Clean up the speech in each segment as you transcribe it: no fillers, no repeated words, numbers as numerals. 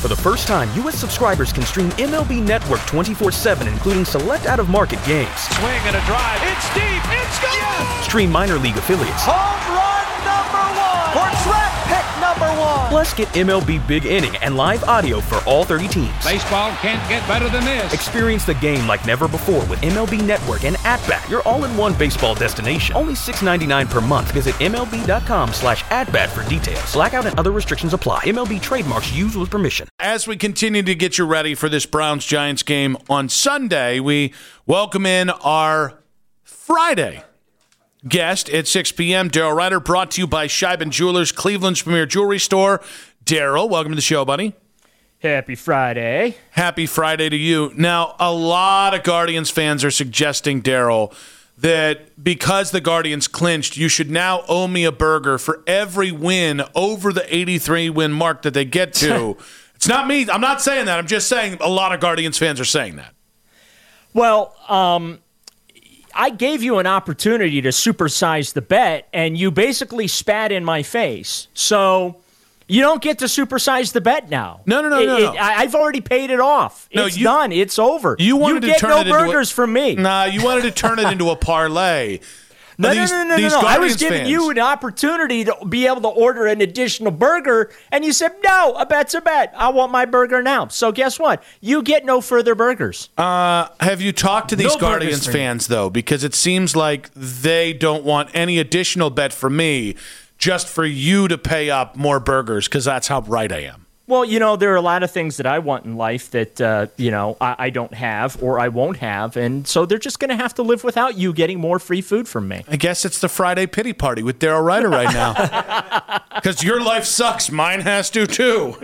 For the first time, U.S. subscribers can stream MLB Network 24/7, including select out-of-market games. Swing and a drive. It's deep. It's gone. Yes! Stream minor league affiliates. Home run number 1. Or draft pick number 1. Plus, get MLB Big Inning and live audio for all 30 teams. Baseball can't get better than this. Experience the game like never before with MLB Network and At-Bat, your all-in-one baseball destination. Only $6.99 per month. Visit MLB.com/atbat for details. Blackout and other restrictions apply. MLB trademarks used with permission. As we continue to get you ready for this Browns-Giants game on Sunday, we welcome in our Friday guest at 6 p.m., Daryl Ryder, brought to you by Scheiben Jewelers, Cleveland's premier jewelry store. Daryl, welcome to the show, buddy. Happy Friday. Happy Friday to you. Now, a lot of Guardians fans are suggesting, Daryl, that because the Guardians clinched, you should now owe me a burger for every win over the 83-win mark that they get to. It's not me. I'm not saying that. I'm just saying a lot of Guardians fans are saying that. Well, I gave you an opportunity to supersize the bet, and you basically spat in my face. So you don't get to supersize the bet now. No. I've already paid it off. It's done. It's over. You wanted to get turn no it into burgers from me. Nah, you wanted to turn it into a parlay. No. I was giving fans, you an opportunity to be able to order an additional burger, and you said, no, a bet's a bet. I want my burger now. So guess what? You get no further burgers. Have you talked to these No Guardians fans, though? Because it seems like they don't want any additional bet from me just for you to pay up more burgers, because that's how right I am. Well, there are a lot of things that I want in life that, I don't have or I won't have. And so they're just going to have to live without you getting more free food from me. I guess it's the Friday pity party with Daryl Ryder right now. Because your life sucks. Mine has to, too.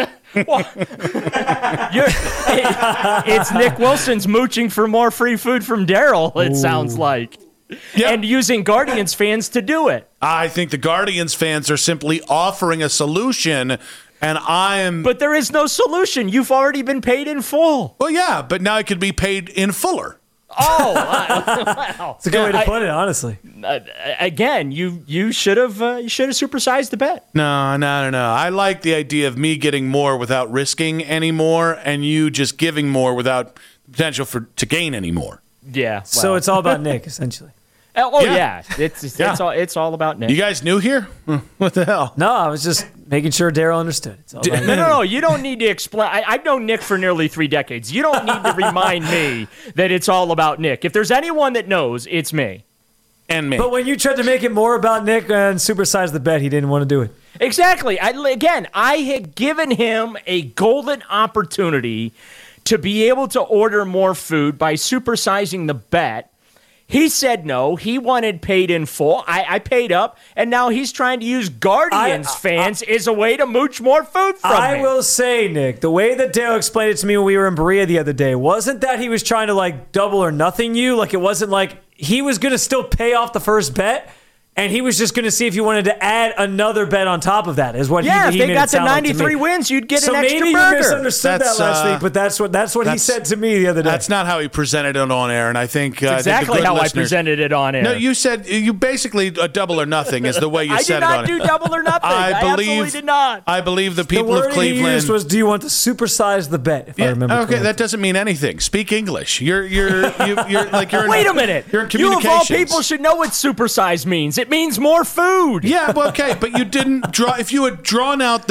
It's Nick Wilson's mooching for more free food from Daryl, it sounds like. Yep. And using Guardians fans to do it. I think the Guardians fans are simply offering a solution. But there is no solution. You've already been paid in full. Well, yeah, but now it could be paid in fuller. Oh, wow. It's a good way to put it, honestly. Again, you should have supersized the bet. No. I like the idea of me getting more without risking any more, and you just giving more without potential to gain any more. Yeah. Well. So it's all about Nick, essentially. Yeah. It's all about Nick. You guys new here? What the hell? No, I was just making sure Daryl understood. It's all about No. You don't need to explain. I've known Nick for nearly 3 decades. You don't need to remind me that it's all about Nick. If there's anyone that knows, it's me. And me. But when you tried to make it more about Nick and supersize the bet, he didn't want to do it. Exactly. I had given him a golden opportunity to be able to order more food by supersizing the bet. He said no. He wanted paid in full. I paid up, and now he's trying to use Guardians fans as a way to mooch more food from me. I will say, Nick, the way that Dale explained it to me when we were in Berea the other day wasn't that he was trying to, double or nothing you. It wasn't like he was going to still pay off the first bet, and he was just going to see if you wanted to add another bet on top of that, is what he if made they got it sound to like 93 wins, you'd get an extra burger. So maybe you misunderstood that last week, but that's what he said to me the other day. That's not how he presented it on air, and I think exactly how I presented it on air. No, you said you basically a double or nothing is the way you said it on air. I did not do double or nothing. I absolutely did not. I believe the people of Cleveland. The word he used was, "Do you want to supersize the bet?" If I remember correctly. That doesn't mean anything. Speak English. You're Wait a minute. You're in communications. You of all people should know what supersize means. It means more food. Yeah, well, okay, but you didn't draw. If you had drawn out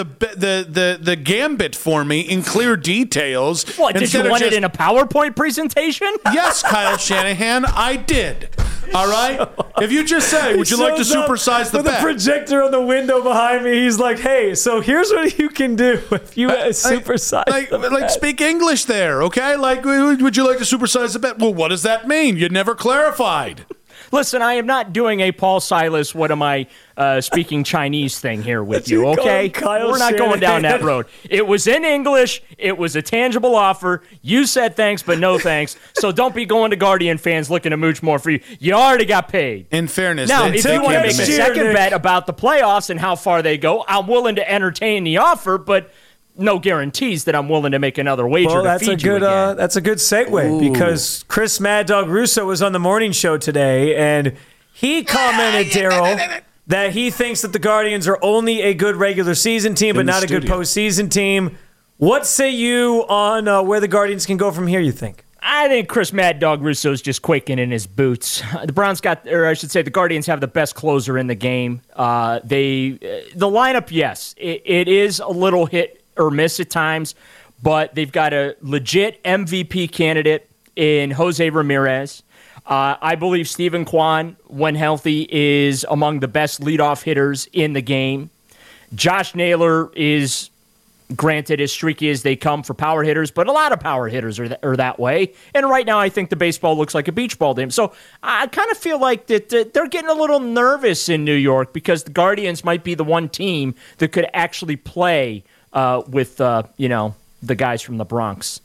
the gambit for me in clear details, what did you want it in a PowerPoint presentation? Yes, Kyle Shanahan, I did. All right. If you just say, "Would you like to supersize the bet?" With a projector on the window behind me, he's like, "Hey, so here's what you can do if you supersize the bet." Speak English there, okay? Would you like to supersize the bet? Well, what does that mean? You never clarified. Listen, I am not doing a Paul Silas, what am I speaking Chinese thing here with you, okay? We're not going down that road. It was in English. It was a tangible offer. You said thanks, but no thanks. So don't be going to Guardian fans looking to mooch more for you. You already got paid. In fairness. Now, if you want to make a second bet about the playoffs and how far they go, I'm willing to entertain the offer, but no guarantees that I'm willing to make another wager to feed you again. That's a good segue because Chris Mad Dog Russo was on the morning show today, and he commented, Daryl, that he thinks that the Guardians are only a good regular season team, but not a good postseason team. What say you on where the Guardians can go from here, you think? I think Chris Mad Dog Russo's just quaking in his boots. The Guardians have the best closer in the game. The lineup, yes, it is a little hit or miss at times, but they've got a legit MVP candidate in Jose Ramirez. I believe Stephen Kwan, when healthy, is among the best leadoff hitters in the game. Josh Naylor is, granted, as streaky as they come for power hitters, but a lot of power hitters are that way. And right now, I think the baseball looks like a beach ball game. So I kind of feel like that they're getting a little nervous in New York because the Guardians might be the one team that could actually play with the guys from the Bronx.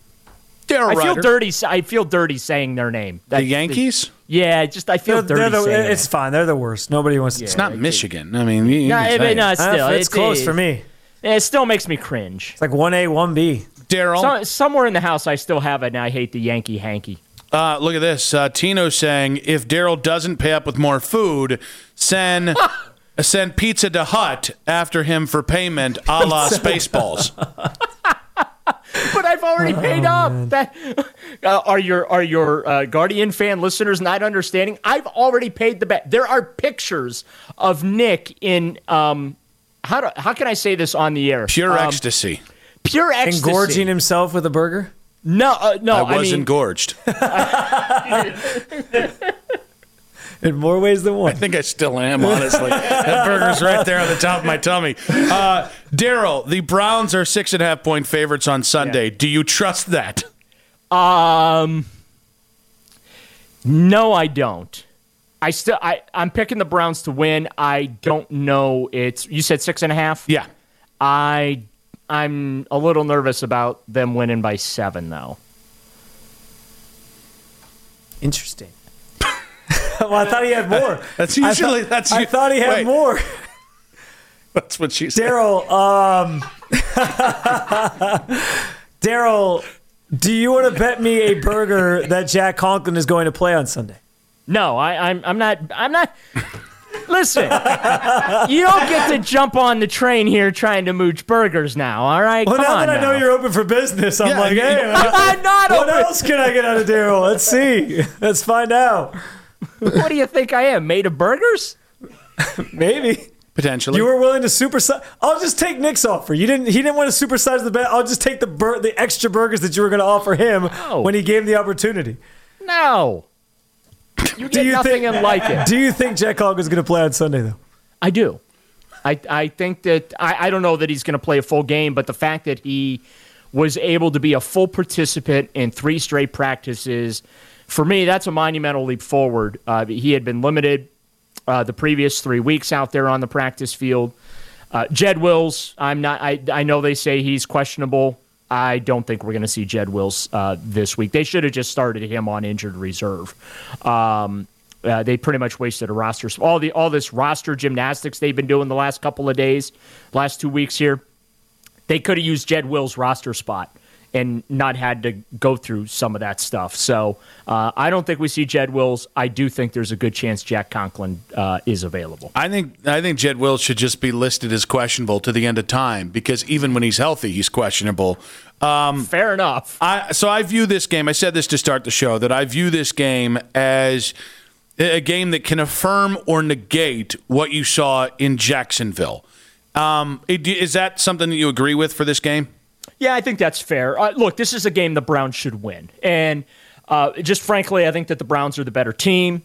I feel dirty saying their name. The Yankees? I feel dirty saying it. It's fine. They're the worst. Nobody wants to. It's not Michigan. I mean, it's close for me. It still makes me cringe. It's like 1A, 1B. Daryl? Somewhere in the house, I still have it, and I hate the Yankee hanky. Look at this. Tino's saying, if Daryl doesn't pay up with more food, send Pizza to Hut after him for payment, a la Spaceballs. But I've already paid up. That are your Guardian fan listeners not understanding? I've already paid the bet. There are pictures of Nick in how can I say this on the air? Pure ecstasy. Pure ecstasy. Engorging himself with a burger? No. I was engorged. In more ways than one. I think I still am, honestly. That burger's right there on the top of my tummy. Daryl, the Browns are 6.5-point favorites on Sunday. Yeah. Do you trust that? No, I don't. I'm picking the Browns to win. I don't know. You said 6.5? Yeah. I'm a little nervous about them winning by 7, though. Interesting. Well, I thought he had more. I thought he had more. That's what she said. Daryl, do you want to bet me a burger that Jack Conklin is going to play on Sunday? No, I'm not. Listen, you don't get to jump on the train here trying to mooch burgers now, all right? Well, Come now on that I know you're open for business, I'm like, hey, I'm not what open. else can I get out of Daryl? Let's see. Let's find out. What do you think I am, made of burgers? Maybe. Potentially. You were willing to supersize. I'll just take Nick's offer. He didn't want to supersize the bet. I'll just take the extra burgers that you were going to offer him when he gave the opportunity. No. You get nothing and like it. Do you think Jack Conklin is going to play on Sunday, though? I do. I think that I don't know that he's going to play a full game, but the fact that he was able to be a full participant in 3 straight practices, for me, that's a monumental leap forward. He had been limited the previous 3 weeks out there on the practice field. Jed Wills, I know they say he's questionable. I don't think we're going to see Jed Wills this week. They should have just started him on injured reserve. They pretty much wasted a roster. All this roster gymnastics they've been doing the last couple of days, last 2 weeks here, they could have used Jed Wills' roster spot and not had to go through some of that stuff. So I don't think we see Jed Wills. I do think there's a good chance Jack Conklin is available. I think Jed Wills should just be listed as questionable to the end of time because even when he's healthy, he's questionable. Fair enough. So I view this game, I said this to start the show, that I view this game as a game that can affirm or negate what you saw in Jacksonville. Is that something that you agree with for this game? Yeah, I think that's fair. Look, this is a game the Browns should win. And just frankly, I think that the Browns are the better team.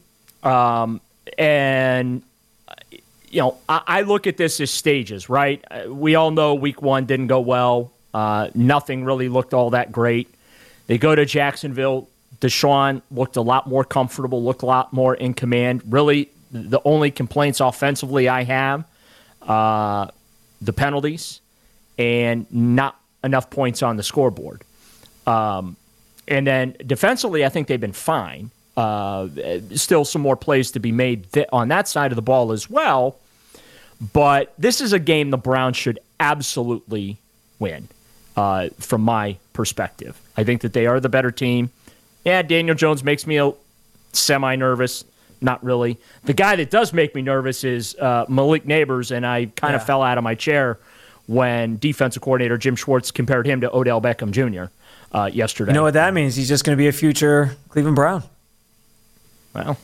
And, you know, I look at this as stages, right? We all know week 1 didn't go well. Nothing really looked all that great. They go to Jacksonville. Deshaun looked a lot more comfortable, looked a lot more in command. Really, the only complaints offensively I have, the penalties and not enough points on the scoreboard. And then defensively, I think they've been fine. Still some more plays to be made on that side of the ball as well. But this is a game the Browns should absolutely win from my perspective. I think that they are the better team. Yeah, Daniel Jones makes me semi-nervous. Not really. The guy that does make me nervous is Malik Neighbors, and I kind of fell out of my chair when defensive coordinator Jim Schwartz compared him to Odell Beckham Jr. Yesterday. You know what that means? He's just going to be a future Cleveland Brown. Well,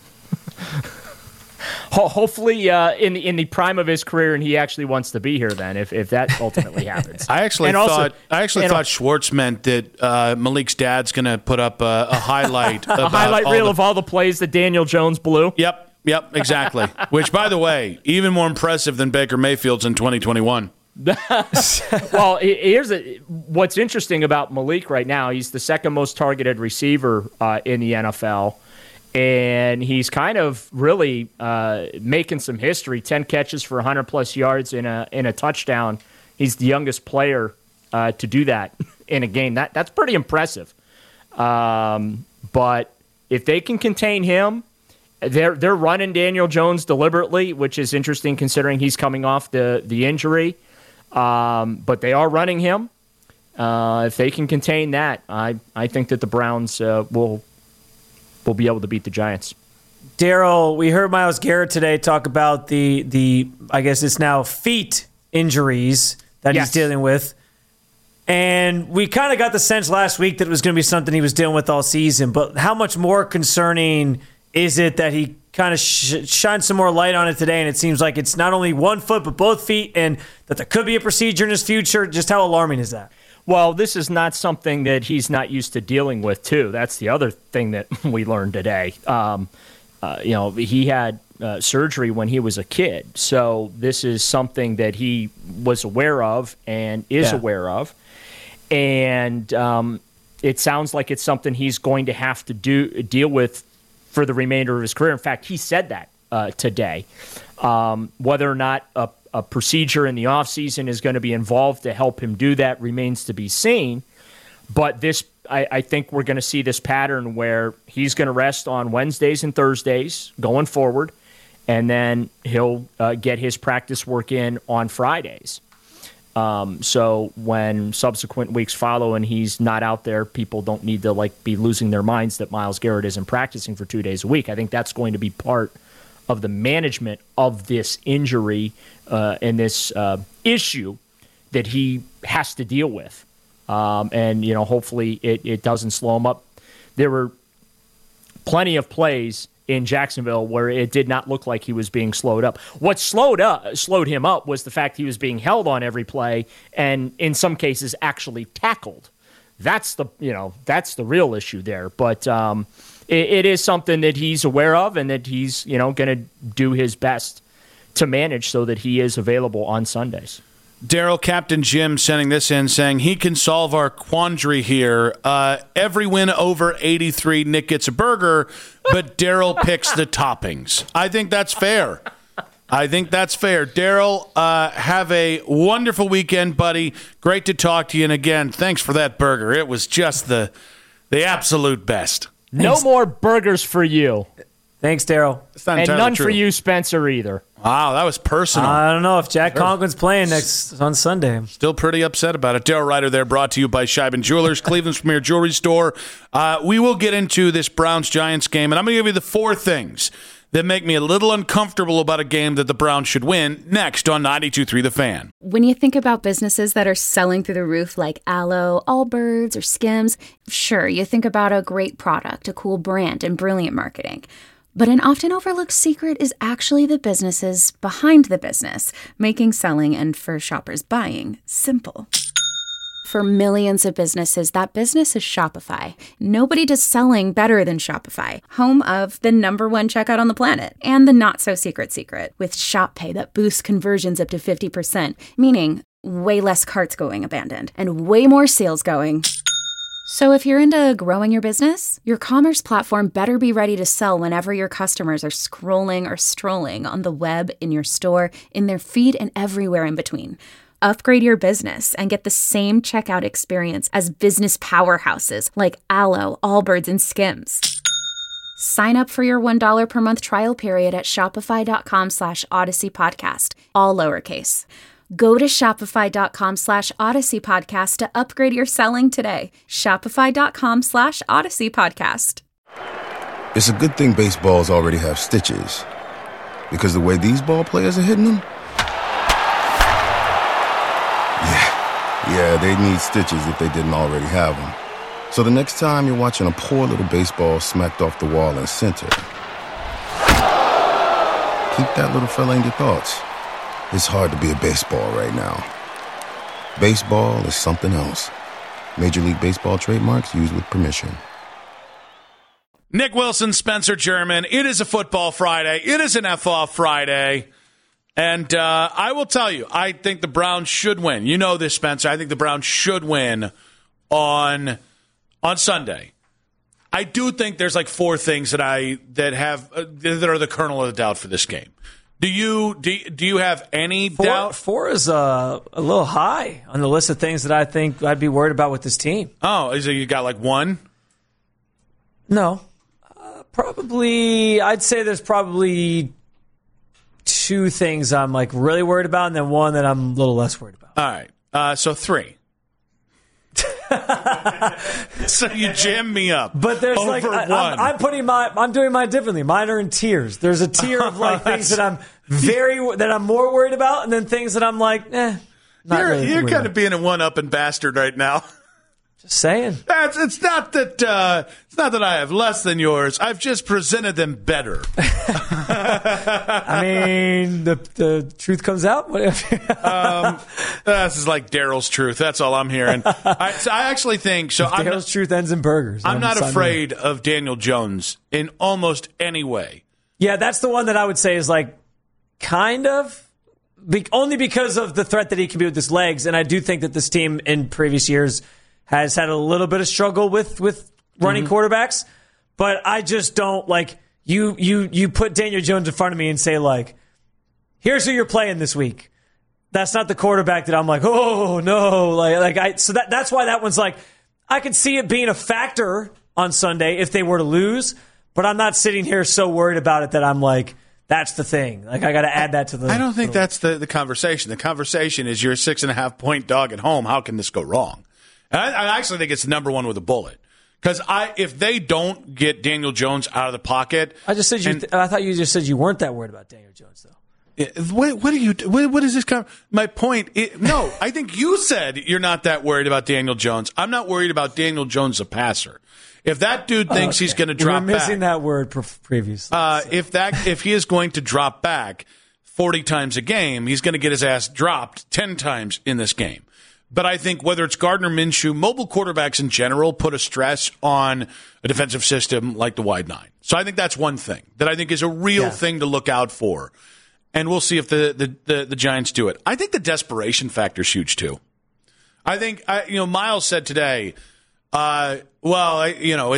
hopefully in the prime of his career, and he actually wants to be here then, if that ultimately happens. I actually thought Schwartz meant that Malik's dad's going to put up a highlight. A highlight reel of all the plays that Daniel Jones blew? Yep, exactly. Which, by the way, even more impressive than Baker Mayfield's in 2021. Well, what's interesting about Malik right now. He's the second most targeted receiver in the NFL, and he's kind of really making some history. 10 catches for 100-plus yards in a touchdown. He's the youngest player to do that in a game. That's pretty impressive. But if they can contain him, they're running Daniel Jones deliberately, which is interesting considering he's coming off the injury. But they are running him. If they can contain that, I think that the Browns will be able to beat the Giants. Daryl, we heard Myles Garrett today talk about the I guess it's now feet injuries that he's dealing with. And we kind of got the sense last week that it was going to be something he was dealing with all season. But how much more concerning is it that he kind of shined some more light on it today, and it seems like it's not only one foot but both feet, and that there could be a procedure in his future? Just how alarming is that? Well, this is not something that he's not used to dealing with, too. That's the other thing that we learned today. He had surgery when he was a kid, so this is something that he was aware of and is aware of. And it sounds like it's something he's going to have to deal with for the remainder of his career. In fact, he said that today. Whether or not a procedure in the offseason is going to be involved to help him do that remains to be seen. But I think we're going to see this pattern where he's going to rest on Wednesdays and Thursdays going forward, and then he'll get his practice work in on Fridays. So when subsequent weeks follow and he's not out there, people don't need to be losing their minds that Myles Garrett isn't practicing for 2 days a week. I think that's going to be part of the management of this injury and this issue that he has to deal with. And hopefully it doesn't slow him up. There were plenty of plays in Jacksonville where it did not look like he was being slowed up. What slowed him up was the fact he was being held on every play and in some cases actually tackled. That's the real issue there. But it is something that he's aware of and that he's going to do his best to manage so that he is available on Sundays. Daryl, Captain Jim sending this in saying he can solve our quandary here. Every win over 83, Nick gets a burger, but Daryl picks the toppings. I think that's fair. Daryl, have a wonderful weekend, buddy. Great to talk to you. And again, thanks for that burger. It was just the absolute best. No more burgers for you. Thanks, Daryl. And none for you, Spencer, either. Wow, that was personal. I don't know if Jack Conklin's playing next on Sunday. Still pretty upset about it. Daryl Ryder there, brought to you by Scheiben Jewelers, Cleveland's premier jewelry store. We will get into this Browns-Giants game, and I'm going to give you the 4 things that make me a little uncomfortable about a game that the Browns should win next on 92.3 The Fan. When you think about businesses that are selling through the roof like Aloe, Allbirds, or Skims, sure, you think about a great product, a cool brand, and brilliant marketing. But an often overlooked secret is actually the businesses behind the business, making selling and for shoppers buying simple. For millions of businesses, that business is Shopify. Nobody does selling better than Shopify, home of the #1 checkout on the planet and the not-so-secret secret with Shop Pay that boosts conversions up to 50%, meaning way less carts going abandoned and way more sales going. So if you're into growing your business, your commerce platform better be ready to sell whenever your customers are scrolling or strolling on the web, in your store, in their feed, and everywhere in between. Upgrade your business and get the same checkout experience as business powerhouses like Aloe, Allbirds, and Skims. Sign up for your $1 per month trial period at shopify.com/Odyssey Podcast, all lowercase. Go to shopify.com/Odyssey Podcast to upgrade your selling today. Shopify.com/Odyssey Podcast. It's a good thing baseballs already have stitches, because the way these ball players are hitting them, Yeah, they need stitches if they didn't already have them. So the next time you're watching a poor little baseball smacked off the wall in center, keep that little fella in your thoughts. It's hard to be a baseball right now. Baseball is something else. Major League Baseball trademarks used with permission. Nick Wilson, Spencer German. It is a football Friday. It is an F-off Friday. And I will tell you, I think the Browns should win. You know this, Spencer. I think the Browns should win on Sunday. I do think there's like four things that are the kernel of the doubt for this game. Do you have any doubt? Four is a little high on the list of things that I think I'd be worried about with this team. Oh, is it you got like one? No. Probably, I'd say there's probably two things I'm like really worried about, and then one that I'm a little less worried about. All right, so three. So you jam me up. But there's over like one. I'm doing mine differently. Mine are in tiers. There's a tier of like things that I'm more worried about, and then things that I'm like, not really. You're kind of being a one-upping bastard right now. Just saying. It's not that I have less than yours. I've just presented them better. I mean, the truth comes out. This is like Daryl's truth. That's all I'm hearing. I actually think so. Daryl's truth ends in burgers. I'm not afraid of Daniel Jones in almost any way. Yeah, that's the one that I would say is like kind of. Only because of the threat that he can be with his legs, and I do think that this team in previous years has had a little bit of struggle with running quarterbacks, but I just don't like you put Daniel Jones in front of me and say like, here's who you're playing this week. That's not the quarterback that I'm like, oh no, so that's why that one's like, I could see it being a factor on Sunday if they were to lose, but I'm not sitting here so worried about it that I'm like, that's the thing. Like I got to add that to the. I don't think that's the conversation. The conversation is you're a 6.5-point dog at home. How can this go wrong? And I actually think it's number one with a bullet. Because if they don't get Daniel Jones out of the pocket, I just said I thought you just said you weren't that worried about Daniel Jones, though. What is this? My point? No, I think you said you're not that worried about Daniel Jones. I'm not worried about Daniel Jones, a passer. If that dude thinks he's going to drop back, we were missing that word previously. If he is going to drop back 40 times a game, he's going to get his ass dropped 10 times in this game. But I think whether it's Gardner Minshew, mobile quarterbacks in general put a stress on a defensive system like the wide nine. So I think that's one thing that I think is a real thing to look out for. And we'll see if the Giants do it. I think the desperation factor is huge too. I think Miles said today, we've got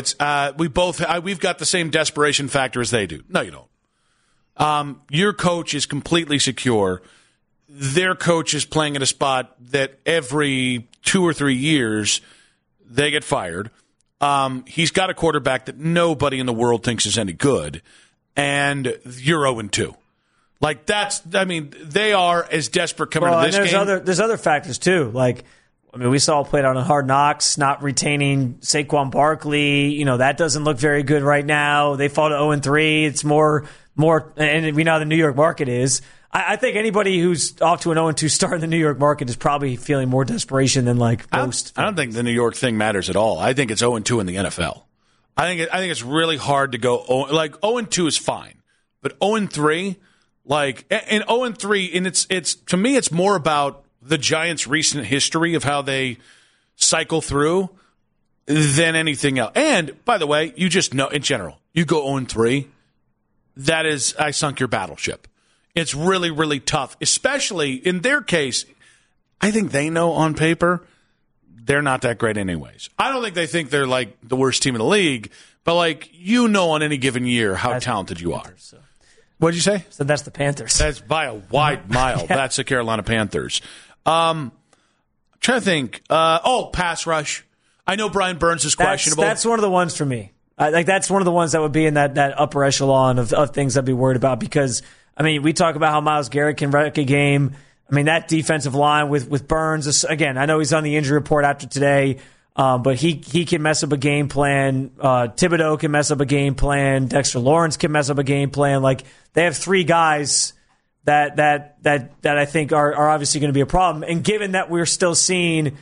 the same desperation factor as they do. No, you don't. Your coach is completely secure. Their coach is playing in a spot that every 2 or 3 years they get fired. He's got a quarterback that nobody in the world thinks is any good, and you're 0-2. Like they are as desperate coming to this game. There's other factors too. Like, we saw it played out on Hard Knocks, not retaining Saquon Barkley. That doesn't look very good right now. They fall to 0-3. It's more, and we know how the New York market is. I think anybody who's off to an 0-2 start in the New York market is probably feeling more desperation than like most. I don't think the New York thing matters at all. I think it's 0-2 in the NFL. I think it's really hard to go 0-2 is fine, but 0-3, and 0-3, and it's to me it's more about the Giants' recent history of how they cycle through than anything else. And by the way, you just know in general, you go 0-3, that is I sunk your battleship. It's really, really tough, especially in their case. I think they know on paper they're not that great anyways. I don't think they think they're like the worst team in the league, but on any given year how talented you are. So. What did you say? So that's the Panthers. That's by a wide mile. Yeah. That's the Carolina Panthers. I'm trying to think. Pass rush. I know Brian Burns is questionable. That's one of the ones for me. That's one of the ones that would be in that upper echelon of things I'd be worried about because – we talk about how Myles Garrett can wreck a game. That defensive line with Burns, again, I know he's on the injury report after today, but he can mess up a game plan. Thibodeau can mess up a game plan. Dexter Lawrence can mess up a game plan. They have 3 guys that I think are obviously going to be a problem. And given that we're still seeing –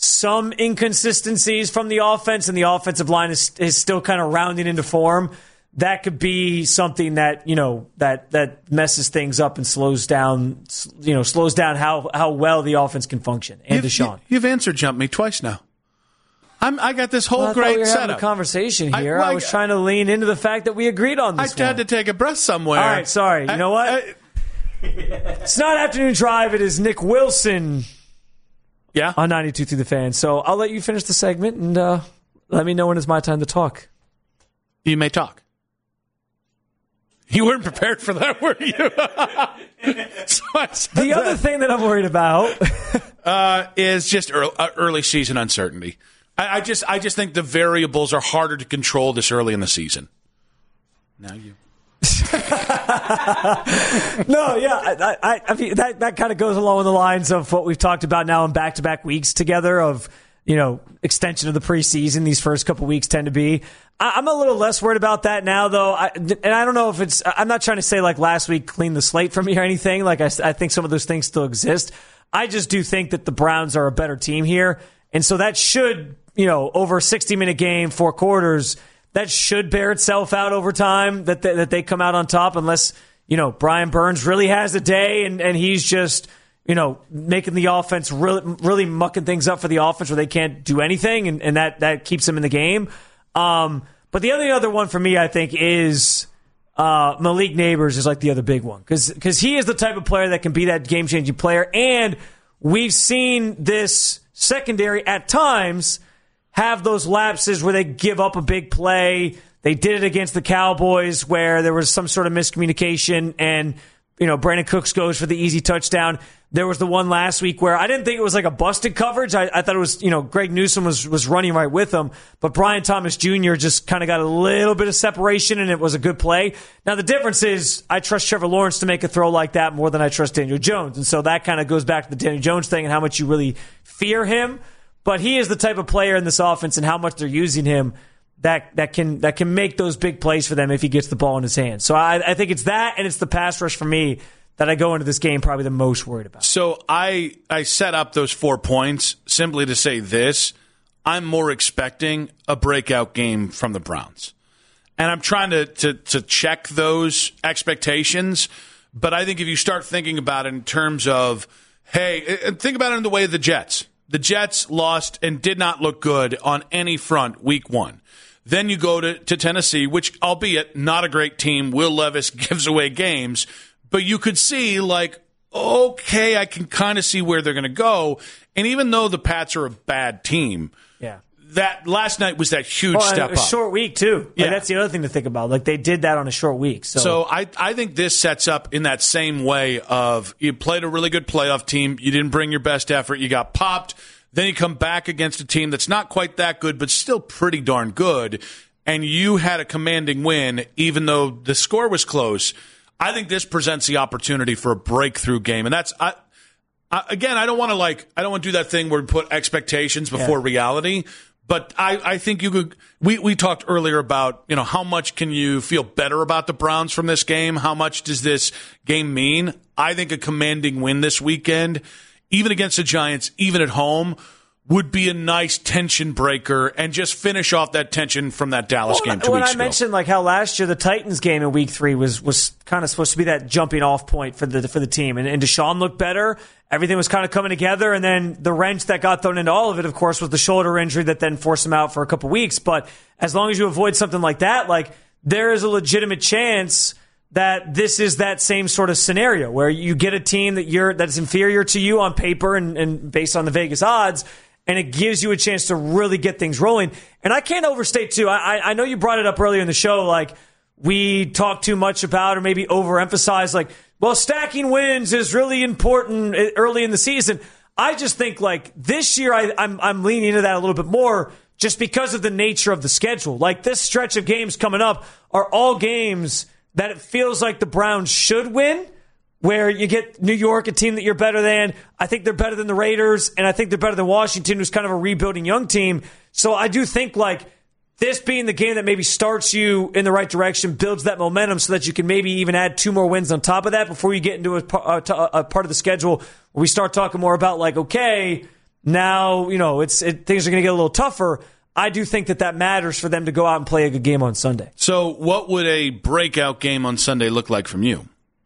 some inconsistencies from the offense, and the offensive line is still kind of rounding into form, that could be something that, that messes things up and slows down how well the offense can function. And Deshaun. You've answered Jump Me twice now. I got this whole great we were setup. having a conversation here. I was trying to lean into the fact that we agreed on this. I had to take a breath somewhere. All right, sorry. You know what? It's not Afternoon Drive. It is Nick Wilson. Yeah. On 92 through the Fan. So I'll let you finish the segment and let me know when it's my time to talk. You may talk. You weren't prepared for that, were you? The other thing that I'm worried about is just early season uncertainty. I just think the variables are harder to control this early in the season. Now you. No, yeah, I mean that kind of goes along with the lines of what we've talked about now in back-to-back weeks together of, extension of the preseason. These first couple weeks tend to be. I'm a little less worried about that now, though. And I don't know if it's. I'm not trying to say like last week clean the slate for me or anything. Like I think some of those things still exist. I just do think that the Browns are a better team here, and so that should, over a 60-minute game, 4 quarters. That should bear itself out over time, that they come out on top, unless, Brian Burns really has a day and he's just, making the offense really mucking things up for the offense where they can't do anything, and that keeps them in the game. But the other one for me, I think, is Malik Neighbors is like the other big one, because he is the type of player that can be that game-changing player, and we've seen this secondary at times have those lapses where they give up a big play. They did it against the Cowboys where there was some sort of miscommunication and, Brandon Cooks goes for the easy touchdown. There was the one last week where I didn't think it was like a busted coverage. I thought it was, Greg Newsome was running right with him, but Brian Thomas Jr. just kind of got a little bit of separation and it was a good play. Now the difference is I trust Trevor Lawrence to make a throw like that more than I trust Daniel Jones. And so that kind of goes back to the Daniel Jones thing and how much you really fear him. But he is the type of player in this offense and how much they're using him that can make those big plays for them if he gets the ball in his hands. So I think it's that, and it's the pass rush for me that I go into this game probably the most worried about. So I set up those 4 points simply to say this. I'm more expecting a breakout game from the Browns. And I'm trying to check those expectations. But I think if you start thinking about it in terms of, hey, think about it in the way of the Jets. The Jets lost and did not look good on any front week 1. Then you go to Tennessee, which, albeit not a great team, Will Levis gives away games. But you could see, like, okay, I can kind of see where they're going to go. And even though the Pats are a bad team, that last night was that huge step up. A short week, too. Yeah. Like, that's the other thing to think about. Like, they did that on a short week. So I think this sets up in that same way of you played a really good playoff team. You didn't bring your best effort. You got popped. Then you come back against a team that's not quite that good, but still pretty darn good. And you had a commanding win, even though the score was close. I think this presents the opportunity for a breakthrough game. And that's, again, I don't want to do that thing where we put expectations before reality. But I think you could. We talked earlier about, how much can you feel better about the Browns from this game? How much does this game mean? I think a commanding win this weekend, even against the Giants, even at home, would be a nice tension breaker and just finish off that tension from that Dallas game 2 weeks ago. When I mentioned like how last year the Titans game in Week 3 was kind of supposed to be that jumping off point for the team, and Deshaun looked better. Everything was kind of coming together, and then the wrench that got thrown into all of it, of course, was the shoulder injury that then forced him out for a couple weeks. But as long as you avoid something like that, like there is a legitimate chance that this is that same sort of scenario where you get a team that's inferior to you on paper and based on the Vegas odds, and it gives you a chance to really get things rolling. And I can't overstate, too, I know you brought it up earlier in the show, like we talk too much about or maybe overemphasize, like, well, stacking wins is really important early in the season. I just think, like, this year I'm leaning into that a little bit more just because of the nature of the schedule. Like, this stretch of games coming up are all games that it feels like the Browns should win, where you get New York, a team that you're better than. I think they're better than the Raiders, and I think they're better than Washington, who's kind of a rebuilding young team. So I do think, like, this being the game that maybe starts you in the right direction, builds that momentum so that you can maybe even add 2 more wins on top of that before you get into a part of the schedule where we start talking more about, like, okay, now, things are going to get a little tougher. I do think that matters for them to go out and play a good game on Sunday. So what would a breakout game on Sunday look like from you?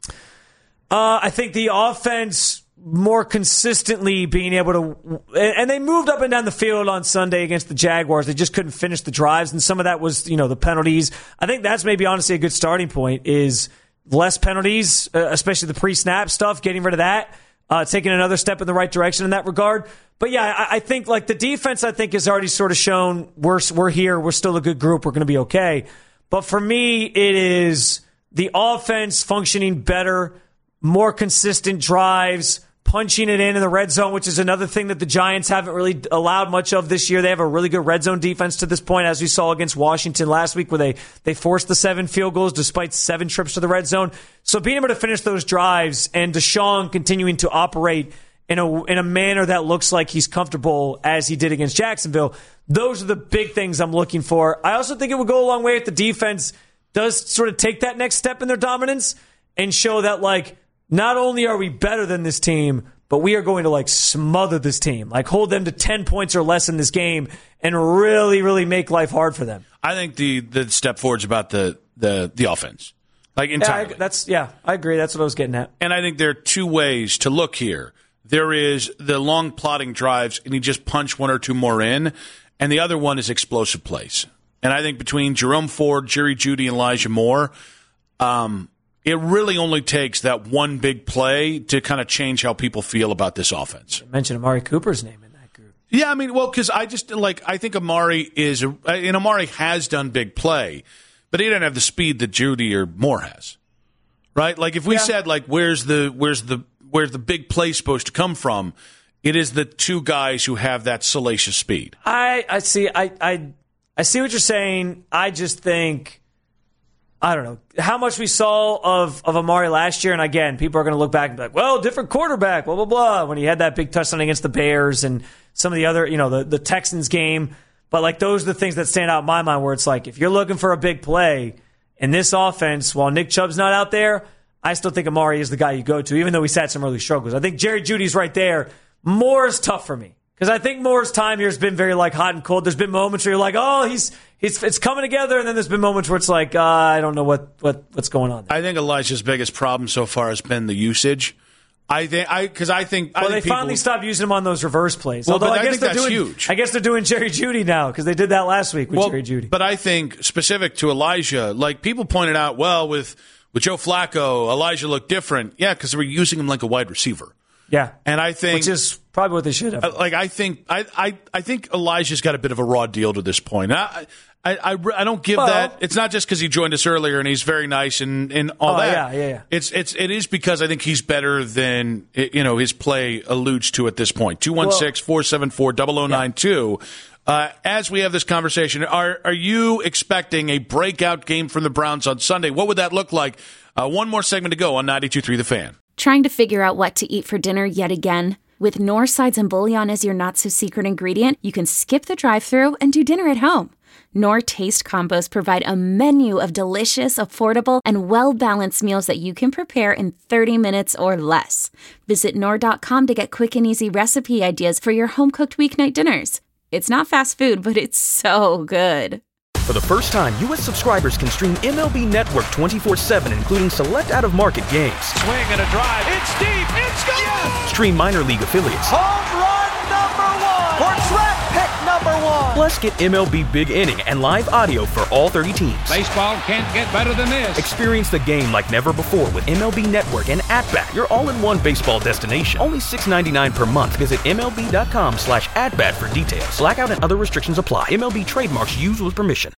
I think the offense more consistently being able to, and they moved up and down the field on Sunday against the Jaguars. They just couldn't finish the drives, and some of that was, the penalties. I think that's maybe honestly a good starting point is less penalties, especially the pre-snap stuff, getting rid of that, taking another step in the right direction in that regard. But yeah, I think like the defense, I think has already sort of shown we're here, we're still a good group, we're going to be okay. But for me, it is the offense functioning better, more consistent drives, punching it in the red zone, which is another thing that the Giants haven't really allowed much of this year. They have a really good red zone defense to this point, as we saw against Washington last week, where they forced the 7 field goals despite 7 trips to the red zone. So being able to finish those drives and Deshaun continuing to operate in a manner that looks like he's comfortable as he did against Jacksonville, those are the big things I'm looking for. I also think it would go a long way if the defense does sort of take that next step in their dominance and show that, like, not only are we better than this team, but we are going to, like, smother this team, like hold them to 10 points or less in this game and really, really make life hard for them. I think the step forward is about the offense. Like entirely. I agree. That's what I was getting at. And I think there are 2 ways to look here. There is the long plotting drives, and you just punch 1 or 2 more in, and the other one is explosive plays. And I think between Jerome Ford, Jerry Jeudy, and Elijah Moore, it really only takes that one big play to kind of change how people feel about this offense. You mentioned Amari Cooper's name in that group. Yeah, I mean, well, because I think Amari Amari has done big play, but he didn't have the speed that Jeudy or Moore has, right? Like if we said, like, where's the big play supposed to come from? It is the 2 guys who have that salacious speed. I see what you're saying. I just think, I don't know how much we saw of Amari last year. And again, people are going to look back and be like, well, different quarterback, blah, blah, blah, when he had that big touchdown against the Bears and some of the other, the Texans game. But like those are the things that stand out in my mind where it's like, if you're looking for a big play in this offense, while Nick Chubb's not out there, I still think Amari is the guy you go to, even though he's had some early struggles. I think Jerry Jeudy's right there. Moore is tough for me because I think Moore's time here has been very like hot and cold. There's been moments where you're like, oh, it's coming together, and then there's been moments where it's like, I don't know what's going on there. I think Elijah's biggest problem so far has been the usage. I think they finally stopped using him on those reverse plays. Well, but I think that's huge. I guess they're doing Jerry Jeudy now because they did that last week with Jerry Jeudy. But I think specific to Elijah, like people pointed out, well, with Joe Flacco, Elijah looked different. Yeah, because they were using him like a wide receiver. Yeah, and I think which is probably what they should have. Like I think Elijah's got a bit of a raw deal to this point. I don't give that. It's not just because he joined us earlier and he's very nice and all that. Yeah. It is because I think he's better than his play alludes to at this point. 216-474-0092. As we have this conversation, are you expecting a breakout game from the Browns on Sunday? What would that look like? One more segment to go on 92.3 The Fan. Trying to figure out what to eat for dinner yet again? With Knorr sides and bouillon as your not-so-secret ingredient, you can skip the drive-thru and do dinner at home. Knorr Taste Combos provide a menu of delicious, affordable, and well-balanced meals that you can prepare in 30 minutes or less. Visit Knorr.com to get quick and easy recipe ideas for your home-cooked weeknight dinners. It's not fast food, but it's so good. For the first time, U.S. subscribers can stream MLB Network 24/7, including select out-of-market games. Swing and a drive. It's deep. It's gone. Yes! Stream minor league affiliates. Home run #1. Or track pick #1. Plus, get MLB Big Inning and live audio for all 30 teams. Baseball can't get better than this. Experience the game like never before with MLB Network and At-Bat, your all-in-one baseball destination. Only $6.99 per month. Visit MLB.com/atbat for details. Blackout and other restrictions apply. MLB trademarks used with permission.